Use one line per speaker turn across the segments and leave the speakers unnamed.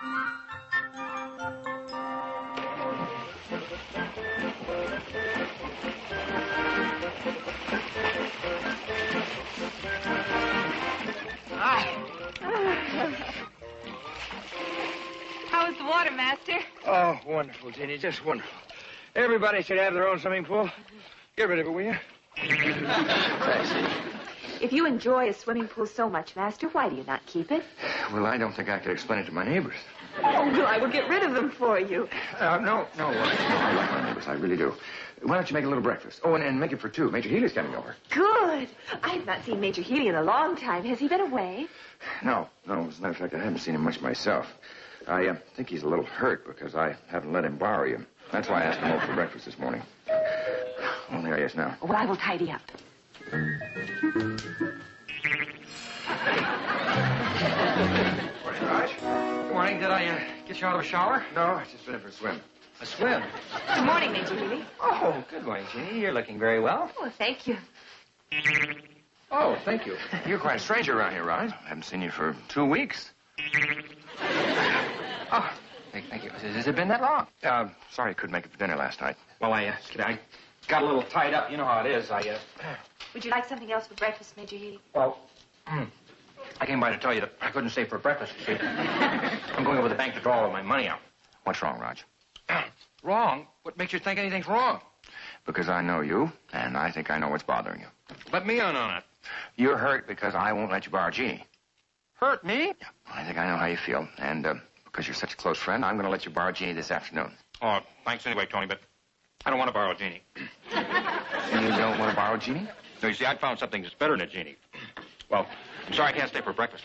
How was the water, Master?
Oh, wonderful, Jeannie, just wonderful. Everybody should have their own swimming pool. Get rid of it, will you?
Patsy.
If you enjoy a swimming pool so much, Master, why do you not keep it?
Well, I don't think I could explain it to my neighbors.
Oh, well, I will get rid of them for you.
No. I like my neighbors, I really do. Why don't you make a little breakfast? Oh, and make it for two. Major Healy's coming over.
Good. I have not seen Major Healy in a long time. Has he been away?
No. As a matter of fact, I haven't seen him much myself. I think he's a little hurt because I haven't let him borrow you. That's why I asked him over for breakfast this morning. Oh, there he is now.
Well, I will tidy up.
Morning, Raj.
Good morning. Did I get you out of a shower?
No, I just been in for a swim.
A swim?
Good morning, Major Healy.
Oh, good morning, Jeannie. You're looking very well.
Oh, thank you.
Oh, thank you.
You're quite a stranger around here, Raj. I haven't seen you for 2 weeks.
Oh, thank you. Has it been that long?
Sorry I couldn't make it for dinner last night.
Well, I got a little tied up. You know how it is.
Would you like something else for breakfast, Major Healy?
Well, I came by to tell you that I couldn't stay for breakfast, you see. I'm going over to the bank to draw all of my money out.
What's wrong, Raj?
Wrong? What makes you think anything's wrong?
Because I know you, and I think I know what's bothering you.
Let me in on it.
You're hurt because I won't let you borrow Jeannie.
Hurt me?
Yeah, I think I know how you feel. And because you're such a close friend, I'm going to let you borrow Jeannie this afternoon.
Oh, thanks anyway, Tony, but I don't want to borrow Jeannie.
And you don't want to borrow Jeannie?
No, you see, I found something that's better than a Jeannie. Well, I'm sorry I can't stay for breakfast.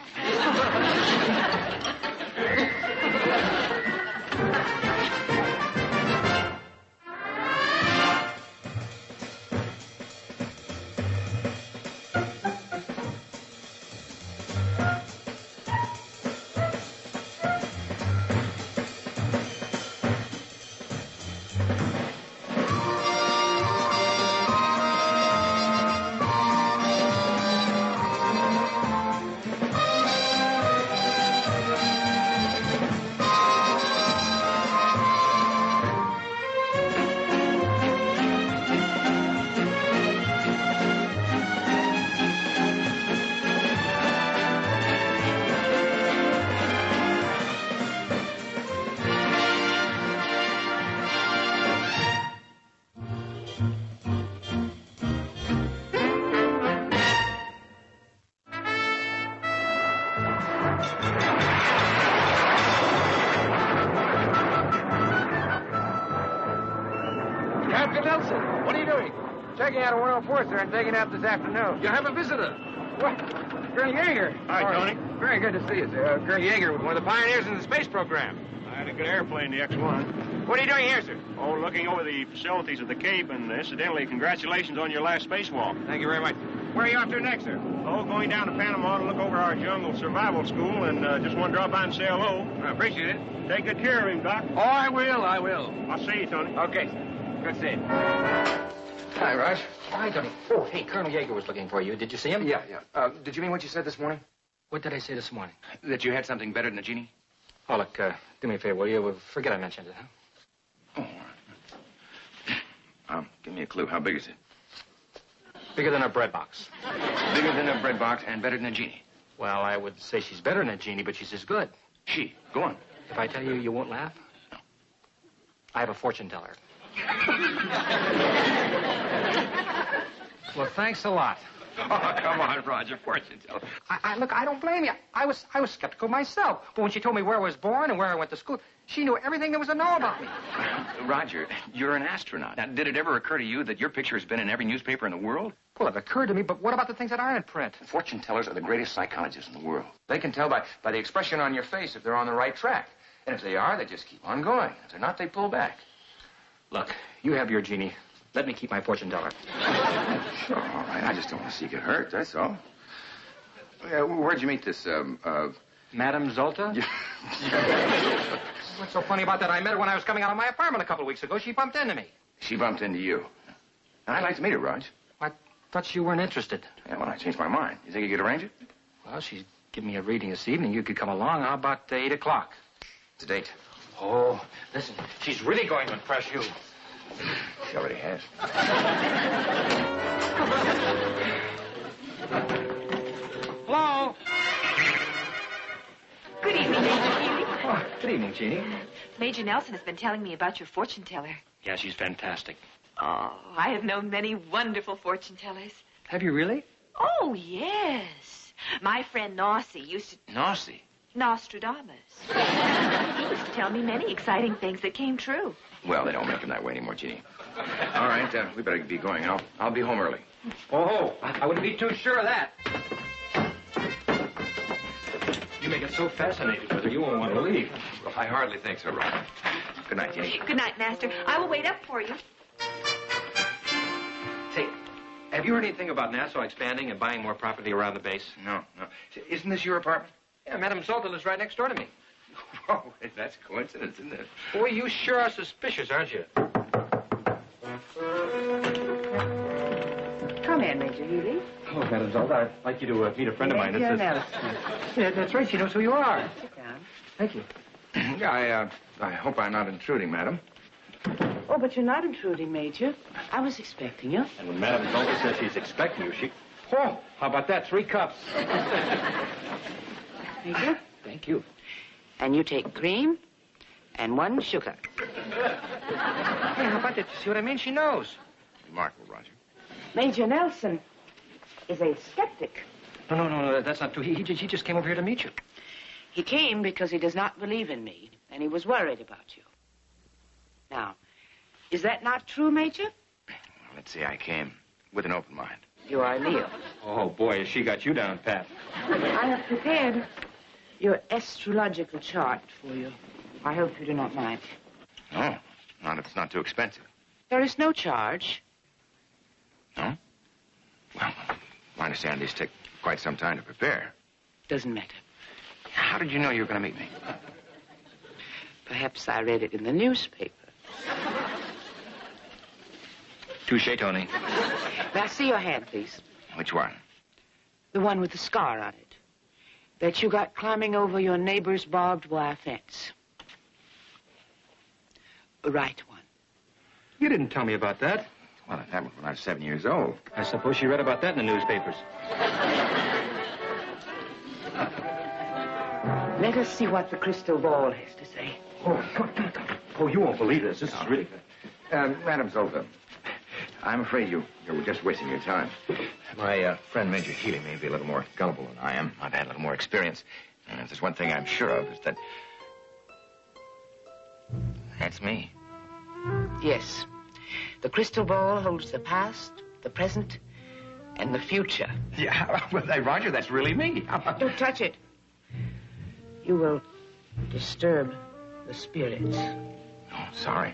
Captain Nelson, what are you doing? Checking out a 104, sir, and taking out this afternoon.
You have a visitor.
What? Colonel Yeager.
Hi, Tony.
Very good to see you, sir. Colonel Yeager, one of the pioneers in the space program.
I had a good airplane, the X-1.
What are you doing here, sir?
Oh, looking over the facilities of the Cape, and incidentally, congratulations on your last spacewalk.
Thank you very much. Where are you off to next, sir?
Oh, going down to Panama to look over our jungle survival school, and just want to drop by and say hello.
I appreciate it.
Take good care of him, Doc.
Oh, I will.
I'll see you, Tony.
Okay, sir. Good seeing you.
Hi, Raj. Hi, Tony. Oh, hey, Colonel Yeager was looking for you. Did you see him?
Yeah. Did you mean what you said this morning?
What did I say this morning?
That you had something better than a Genie?
Oh, look, do me a favor, will you? Forget I mentioned it, huh?
Oh, give me a clue. How big is it?
Bigger than a bread box.
Bigger than a bread box and better than a Genie.
Well, I would say she's better than a Genie, but she's as good.
She. Go on.
If I tell you, you won't laugh?
No.
I have a fortune teller. Well, thanks a lot.
Oh, come on, Roger. Fortune teller.
Look, I don't blame you. I was skeptical myself. But when she told me where I was born and where I went to school, she knew everything there was to know about me.
Roger, you're an astronaut. Now, did it ever occur to you that your picture has been in every newspaper in the world?
Well, it occurred to me, but what about the things that aren't in print?
Fortune tellers are the greatest psychologists in the world. They can tell by the expression on your face if they're on the right track. And if they are, they just keep on going. If they're not, they pull back.
Look, you have your Genie. Let me keep my fortune teller.
Sure, all right. I just don't want to see you get hurt, that's all. Where'd you meet this,
Madame Zolta? What's so funny about that? I met her when I was coming out of my apartment a couple of weeks ago. She bumped into me.
She bumped into you. And I'd like to meet her, Raj.
I thought you weren't interested.
Yeah, well, I changed my mind. You think you could arrange it?
Well, she's giving me a reading this evening. You could come along. How about 8 o'clock?
To date.
Oh, listen, she's really going to impress you.
She already has.
Hello?
Good evening, Major Healy.
Oh, good evening, Jeannie.
Major Nelson has been telling me about your fortune teller.
Yeah, she's fantastic.
Oh, I have known many wonderful fortune tellers.
Have you really?
Oh, yes. My friend Nossi used to...
Nossi?
Nostradamus. He used to tell me many exciting things that came true.
Well, they don't make them that way anymore, Jeannie. All right, we better be going. I'll be home early.
Oh, I wouldn't be too sure of that. You make it so fascinating with her, you won't want to leave.
Well, I hardly think so, Roger. Good night, Jeannie.
Good night, Master. I will wait up for you.
Say, have you heard anything about Nassau expanding and buying more property around the base?
No. Isn't this your apartment?
Yeah, Madame Zolta lives right next door to me.
Oh, that's a coincidence, isn't it?
Boy, you sure are suspicious, aren't you?
Come in, Major Healy.
Oh, Madame Zolta, I'd like you to meet a friend of mine.
Major Nelson.
Yeah, that's right. She knows who you are.
Sit down.
Thank you.
Yeah, I hope I'm not intruding, madam.
Oh, but you're not intruding, Major. I was expecting you.
And when Madame Zolta says she's expecting you, she... Oh, how about that? 3 cups.
Major?
Thank you.
And you take cream and 1 sugar.
Hey, how about that? You see what I mean? She knows.
Remarkable, Roger.
Major Nelson is a skeptic.
No, that's not true. He just came over here to meet you.
He came because he does not believe in me, and he was worried about you. Now, is that not true, Major?
Well, let's see, I came with an open mind.
You are Leo.
Oh, boy, has she got you down, Pat.
I have prepared your astrological chart for you. I hope you do not mind.
No, not if it's not too expensive.
There is no charge.
No? Well, I understand these take quite some time to prepare.
Doesn't matter.
How did you know you were going to meet me?
Perhaps I read it in the newspaper.
Touche, Tony.
Now, see your hand, please.
Which one?
The one with the scar on it. That you got climbing over your neighbor's barbed wire fence. The right one.
You didn't tell me about that.
Well, it happened when I was 7 years old.
I suppose you read about that in the newspapers.
Let us see what the crystal ball has to say.
Oh, you won't believe this. This is really good.
Madam Zolta, I'm afraid you're just wasting your time. My friend Major Healy may be a little more gullible than I am. I've had a little more experience. And if there's one thing I'm sure of, is that... That's me.
Yes. The crystal ball holds the past, the present, and the future.
Yeah, well, Roger, that's really me.
Don't touch it. You will disturb the spirits.
Oh, sorry.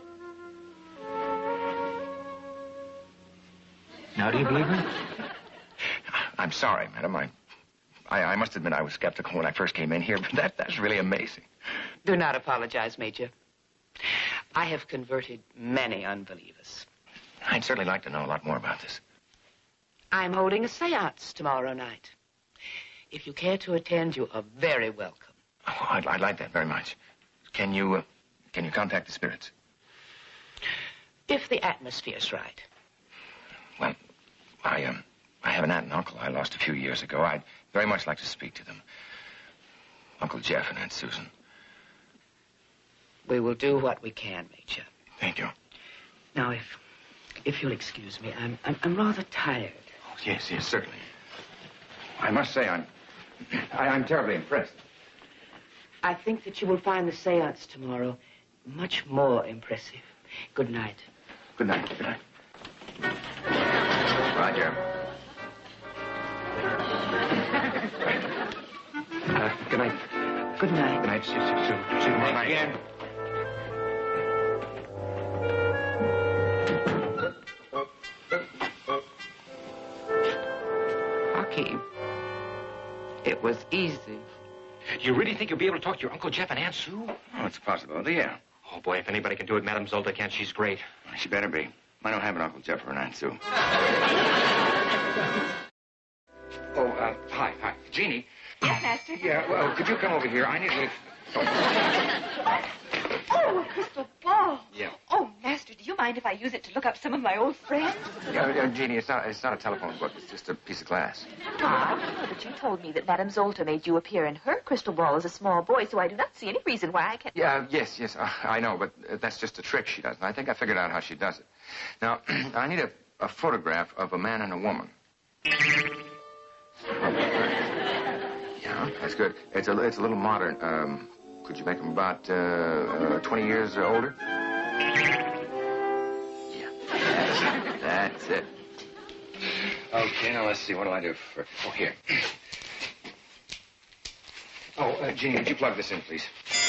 Now, do you believe her?
I'm sorry, madam. I must admit I was skeptical when I first came in here, but that's really amazing.
Do not apologize, Major. I have converted many unbelievers.
I'd certainly like to know a lot more about this.
I'm holding a seance tomorrow night. If you care to attend, you are very welcome.
Oh, I'd like that very much. Can you contact the spirits?
If the atmosphere's right.
Well, I have an aunt and uncle I lost a few years ago. I'd very much like to speak to them. Uncle Jeff and Aunt Susan.
We will do what we can, Major.
Thank you.
Now, if you'll excuse me, I'm rather tired.
Oh, yes, certainly. I must say I'm terribly impressed.
I think that you will find the seance tomorrow much more impressive. Good night.
Good night. Good night. Roger.
Good night.
Good night.
Good night. See you tomorrow night.
Again.
Hakeem, it was easy.
You really think you'll be able to talk to your Uncle Jeff and Aunt Sue?
Oh, it's a possibility, yeah.
Oh, boy, if anybody can do it, Madame Zolta can. She's great.
She better be. I don't have an Uncle Jeff or an Aunt Sue. Hi. Jeannie.
Yes, Master?
Yeah, well, could you come over here? I need a little... Oh.
mind if I use it to look up some of my old friends?
Jeannie, it's not a telephone book. It's just a piece of glass.
But you told me that Madame Zolta made you appear in her crystal ball as a small boy, so I do not see any reason why I can't...
Yes. I know, but that's just a trick she does. And I think I figured out how she does it. Now, I need a photograph of a man and a woman. Yeah, that's good. It's a little modern. Could you make them about 20 years older? Yeah, that's it. Okay, now let's see. What do I do for... Oh, here. Oh, Jeannie, would you plug this in, please?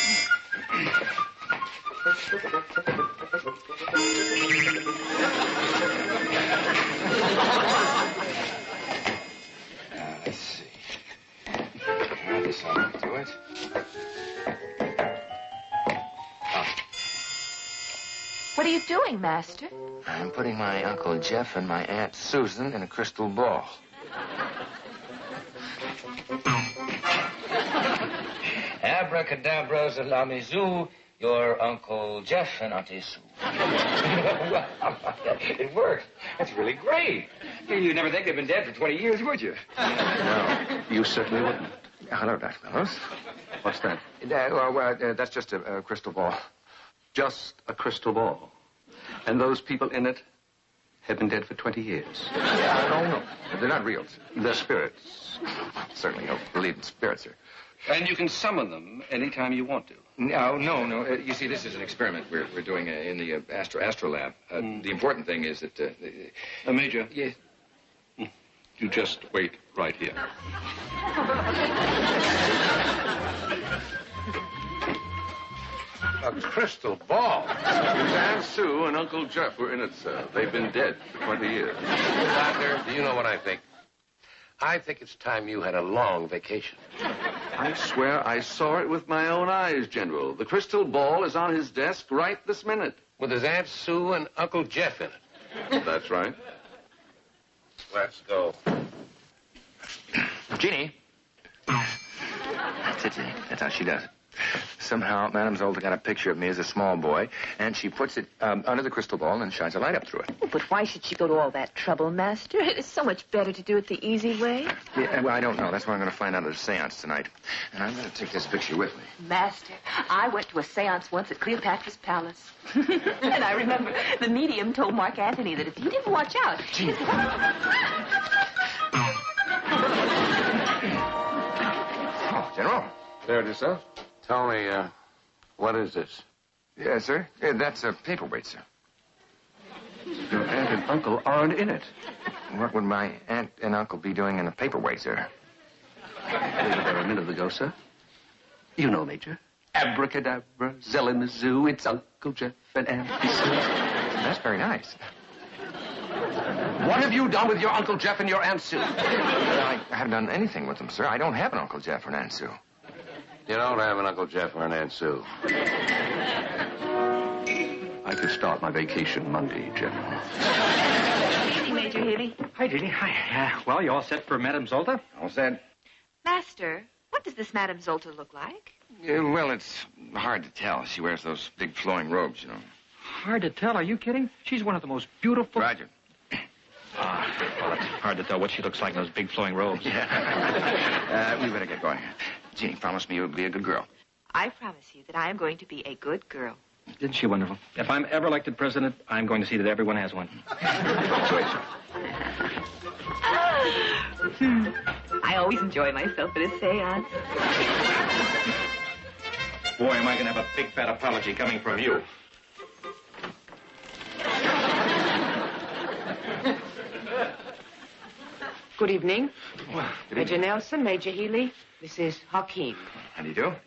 Let's see. Add this on to it.
What are you doing, Master?
I'm putting my Uncle Jeff and my Aunt Susan in a crystal ball. Abracadabra, zalamizu, your Uncle Jeff and Auntie Sue. It worked. That's really great. You'd never think they'd been dead for 20 years, would you?
No, you certainly wouldn't.
Hello, Dr. Melrose.
What's that?
That's just a crystal ball.
Just a crystal ball. And those people in it have been dead for 20 years.
No. They're not real.
They're spirits.
Certainly don't believe in spirits, sir.
And you can summon them anytime you want to.
No. You see, this is an experiment we're doing in the Astro Lab. The important thing is that...
Major?
Yes?
You just wait right here.
A crystal ball. Aunt Sue and Uncle Jeff were in it, sir. They've been dead for 20 years.
Doctor, do you know what I think? I think it's time you had a long vacation.
I swear I saw it with my own eyes, General. The crystal ball is on his desk right this minute.
With his Aunt Sue and Uncle Jeff in it.
That's right.
Let's go.
Jeannie. That's it, Jeannie. That's how she does it. Somehow, Madame Zolta got a picture of me as a small boy, and she puts it under the crystal ball and shines a light up through it.
Oh, but why should she go to all that trouble, Master? It is so much better to do it the easy way.
Yeah, well, I don't know. That's what I'm going to find out at a seance tonight. And I'm going to take this picture with me.
Master, I went to a seance once at Cleopatra's Palace. And I remember the medium told Mark Antony that if he didn't watch out...
Oh, General.
There it is, sir.
Tell me, what is this?
Yes, sir. That's a paperweight, sir.
Your aunt and uncle aren't in it.
What would my aunt and uncle be doing in a paperweight, sir?
They were there a minute ago, sir. You know, Major. Abracadabra, Zellamazoo, it's Uncle Jeff and Aunt Sue.
That's very nice.
What have you done with your Uncle Jeff and your Aunt Sue?
I haven't done anything with them, sir. I don't have an Uncle Jeff or an Aunt Sue.
You don't have an Uncle Jeff or an Aunt Sue.
I could start my vacation Monday, General.
Evening, Major Healy.
Hi, Jeannie. Hi. Well, you all set for Madame Zolta?
All said.
Master, what does this Madame Zolta look like?
Well, it's hard to tell. She wears those big flowing robes, you know.
Hard to tell. Are you kidding? She's one of the most beautiful...
Roger.
Well, it's hard to tell what she looks like in those big flowing robes.
Yeah. We better get going. Jeannie, promise me you'll be a good girl.
I promise you that I am going to be a good girl.
Isn't she wonderful? If I'm ever elected president, I'm going to see that everyone has one.
I always enjoy myself at a seance.
Boy, am I going to have a big fat apology coming from you.
Good evening.
Well,
Major Nelson, Major Healy. This is Hakeem.
How do you do?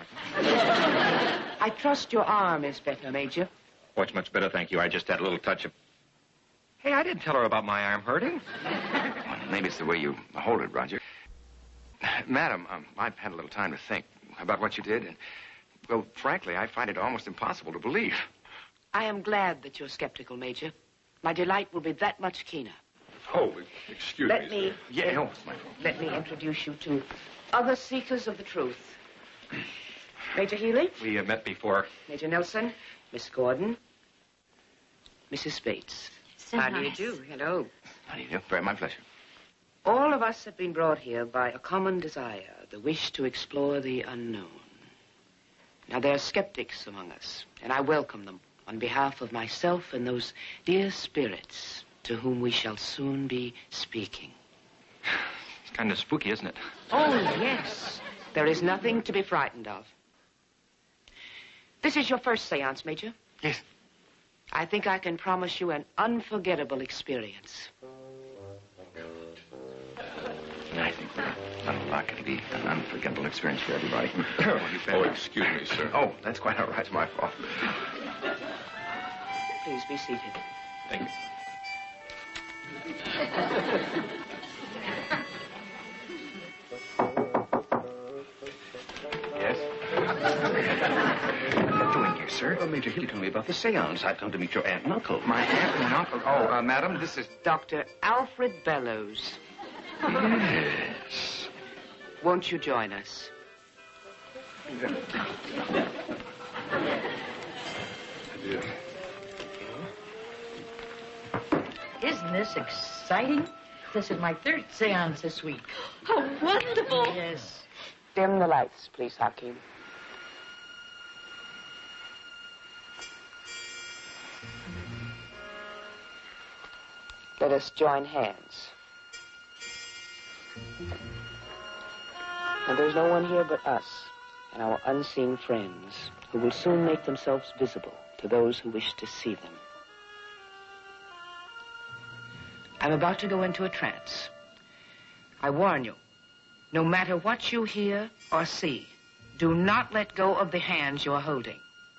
I trust your arm is better, Major.
Oh, it's much better, thank you. I just had a little touch of... Hey, I didn't tell her about my arm hurting.
Well, maybe it's the way you hold it, Roger. Madam, I've had a little time to think about what you did, and, well, frankly, I find it almost impossible to believe.
I am glad that you're skeptical, Major. My delight will be that much keener.
Oh, excuse
Let me
Yeah, no, it's my fault.
let me introduce you to other seekers of the truth. Major Healy,
We met before.
Major Nelson, Miss Gordon, Mrs. Bates.
So
How do you
nice.
do? Hello.
How do you do? Very my pleasure.
All of us have been brought here by a common desire, the wish to explore the unknown. Now, there are skeptics among us, and I welcome them on behalf of myself and those dear spirits to whom we shall soon be speaking.
It's kind of spooky, isn't it?
Oh, yes. There is nothing to be frightened of. This is your first seance, Major.
Yes.
I think I can promise you an unforgettable experience.
I think we're unlucky to be an unforgettable experience for everybody.
Oh, excuse me, sir.
Oh, that's quite all right. It's my fault.
Please be seated.
Thank you. Yes? What are you doing here, sir?
Well, Major, he'll tell me about the seance. I've come to meet your aunt and uncle.
My aunt and uncle. Oh, madam, this is...
Dr. Alfred Bellows.
Yes.
Won't you join us?
Isn't this exciting? This is my third seance this week.
Oh, wonderful.
Yes.
Dim the lights, please, Hakim. Let us join hands. And there's no one here but us and our unseen friends who will soon make themselves visible to those who wish to see them. I'm about to go into a trance. I warn you, no matter what you hear or see, do not let go of the hands you're holding.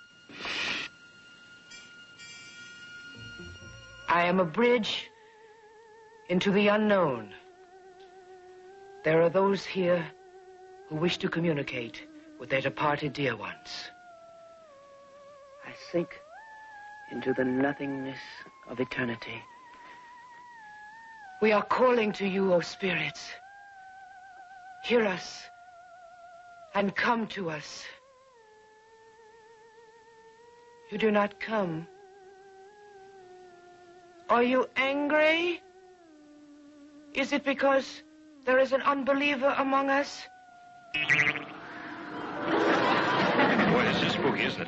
I am a bridge into the unknown. There are those here who wish to communicate with their departed dear ones. I sink into the nothingness of eternity. We are calling to you, O spirits. Hear us and come to us. You do not come. Are you angry? Is it because there is an unbeliever among us?
Boy, this is spooky, isn't it?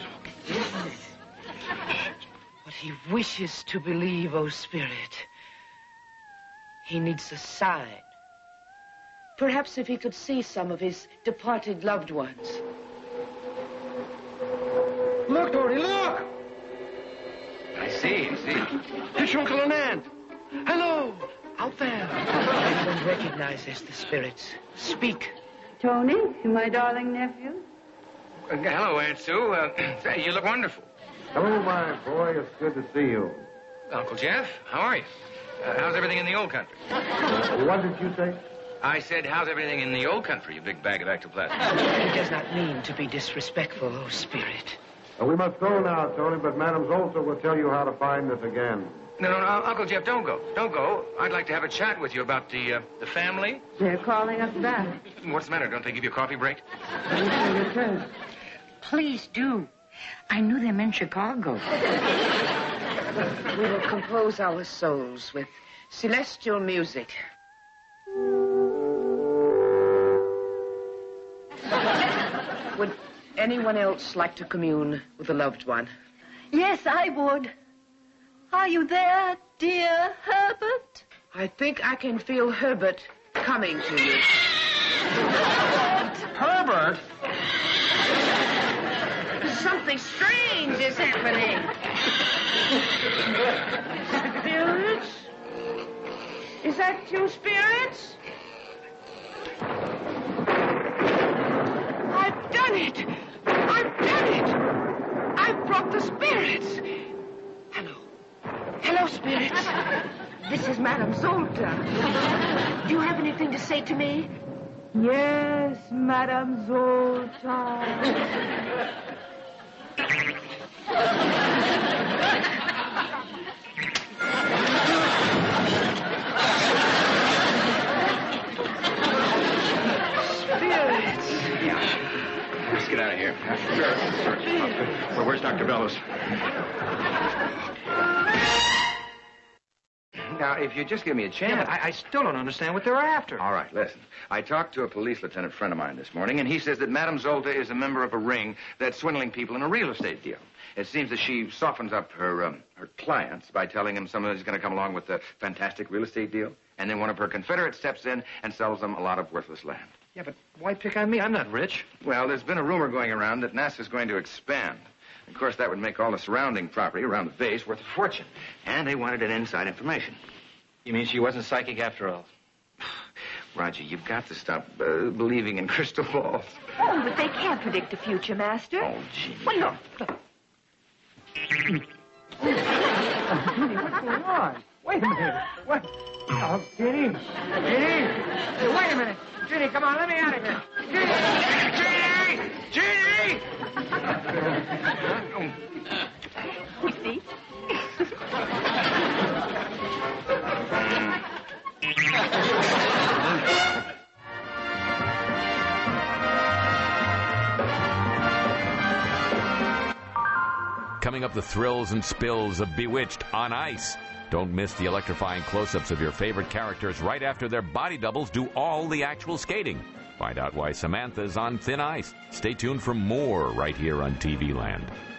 But he wishes to believe, O spirit. He needs a sign. Perhaps if he could see some of his departed loved ones.
Look, Dory, look!
I see.
It's your uncle and aunt.
Hello, out there. Everyone recognizes the spirits. Speak.
Tony, my darling nephew.
Hello, Aunt Sue. Say, you look wonderful.
Hello, my boy. It's good to see you.
Uncle Jeff, how are you? How's everything in the old country?
What did you say?
I said, how's everything in the old country, you big bag of ectoplasm?
He does not mean to be disrespectful, O spirit.
We must go now, Tony, but Madame Zolta will tell you how to find us again.
No, Uncle Jeff, don't go. Don't go. I'd like to have a chat with you about the family.
They're calling us back.
What's the matter? Don't they give you a coffee break?
Please do. I knew them in Chicago.
We will compose our souls with celestial music. Would anyone else like to commune with a loved one?
Yes, I would. Are you there, dear Herbert?
I think I can feel Herbert coming to you.
Herbert?
Something strange is happening. Spirits? Is that you, spirits? I've done it! I've done it! I've brought the spirits! Hello. Hello, spirits. This is Madame Zolta. Do you have anything to say to me?
Yes, Madame Zolta.
Let's get out of here. Sure. Well, where's Dr. Bellows? Now, if you just give me a chance...
Yeah, but I still don't understand what they're after.
All right, listen. I talked to a police lieutenant friend of mine this morning, and he says that Madame Zolta is a member of a ring that's swindling people in a real estate deal. It seems that she softens up her clients by telling them somebody's going to come along with a fantastic real estate deal, and then one of her confederates steps in and sells them a lot of worthless land.
Yeah, but why pick on me? I'm not rich.
Well, there's been a rumor going around that NASA's going to expand. Of course, that would make all the surrounding property around the base worth a fortune. And they wanted an inside information.
You mean she wasn't psychic after all?
Roger, you've got to stop believing in crystal balls.
Oh, but they can't predict the future, Master.
Oh, gee.
Well, look.
What's going on? Wait a minute. What? Oh, Ginny. Ginny. Hey, wait a minute. Ginny, come on, let me out of here. Ginny! Ginny!
See?
Coming up, the thrills and spills of Bewitched on Ice. Don't miss the electrifying close-ups of your favorite characters right after their body doubles do all the actual skating. Find out why Samantha's on thin ice. Stay tuned for more right here on TV Land.